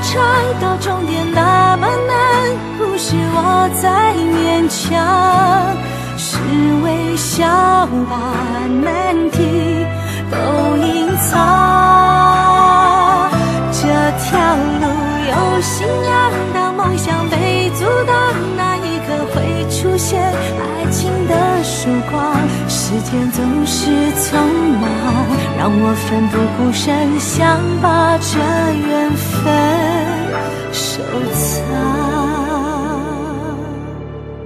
长，到终点那么难，不是我在勉强，是微笑把难题都隐藏。这条路有信仰，当梦想被阻挡，那一刻会出现爱情的曙光。时间总是匆忙，让我奋不顾身，想把这缘分收藏。